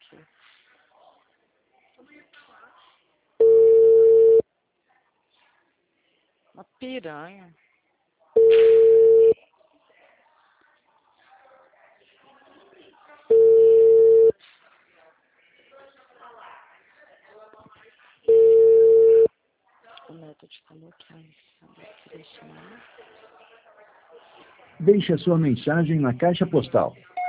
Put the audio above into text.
Uma piranha. O método falou que Deixe a sua mensagem na caixa postal